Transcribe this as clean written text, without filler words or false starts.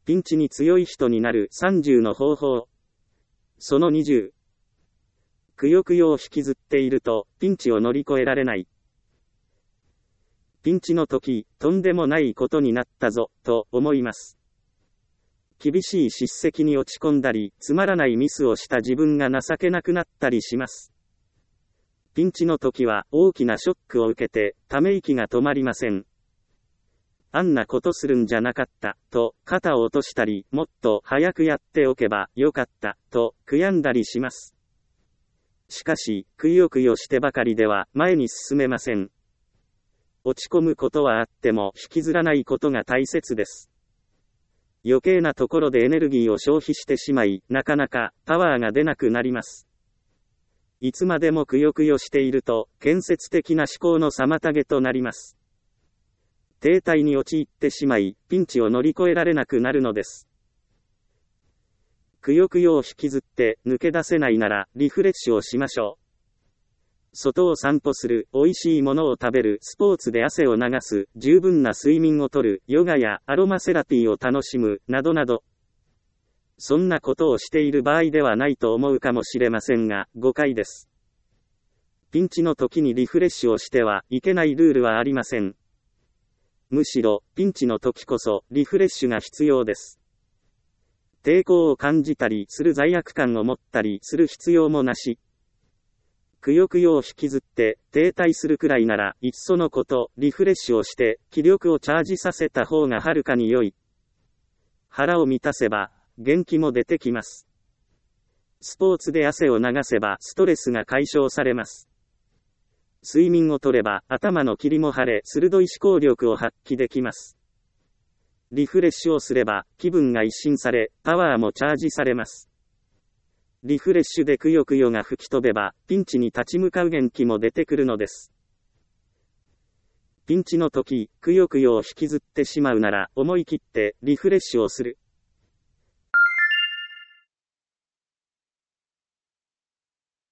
ピンチに強い人になる30の方法。その20。くよくよを引きずっていると、ピンチを乗り越えられない。ピンチの時、とんでもないことになったぞ、と思います。厳しい叱責に落ち込んだり、つまらないミスをした自分が情けなくなったりします。ピンチの時は大きなショックを受けて、ため息が止まりません。あんなことするんじゃなかった、と肩を落としたり、もっと早くやっておけばよかった、と悔やんだりします。しかし、くよくよしてばかりでは前に進めません。落ち込むことはあっても引きずらないことが大切です。余計なところでエネルギーを消費してしまい、なかなかパワーが出なくなります。いつまでもくよくよしていると、建設的な思考の妨げとなります。停滞に陥ってしまい、ピンチを乗り越えられなくなるのです。くよくよを引きずって抜け出せないなら、リフレッシュをしましょう。外を散歩する、美味しいものを食べる、スポーツで汗を流す、十分な睡眠をとる、ヨガやアロマセラピーを楽しむ、などなど。そんなことをしている場合ではないと思うかもしれませんが、誤解です。ピンチの時にリフレッシュをしてはいけないルールはありません。むしろ、ピンチの時こそ、リフレッシュが必要です。抵抗を感じたりする罪悪感を持ったりする必要もなし。くよくよを引きずって、停滞するくらいなら、いっそのこと、リフレッシュをして、気力をチャージさせた方がはるかに良い。腹を満たせば、元気も出てきます。スポーツで汗を流せば、ストレスが解消されます。睡眠をとれば頭の霧も晴れ、鋭い思考力を発揮できます。リフレッシュをすれば気分が一新され、パワーもチャージされます。リフレッシュでくよくよが吹き飛べば、ピンチに立ち向かう元気も出てくるのです。ピンチの時、くよくよを引きずってしまうなら、思い切ってリフレッシュをする。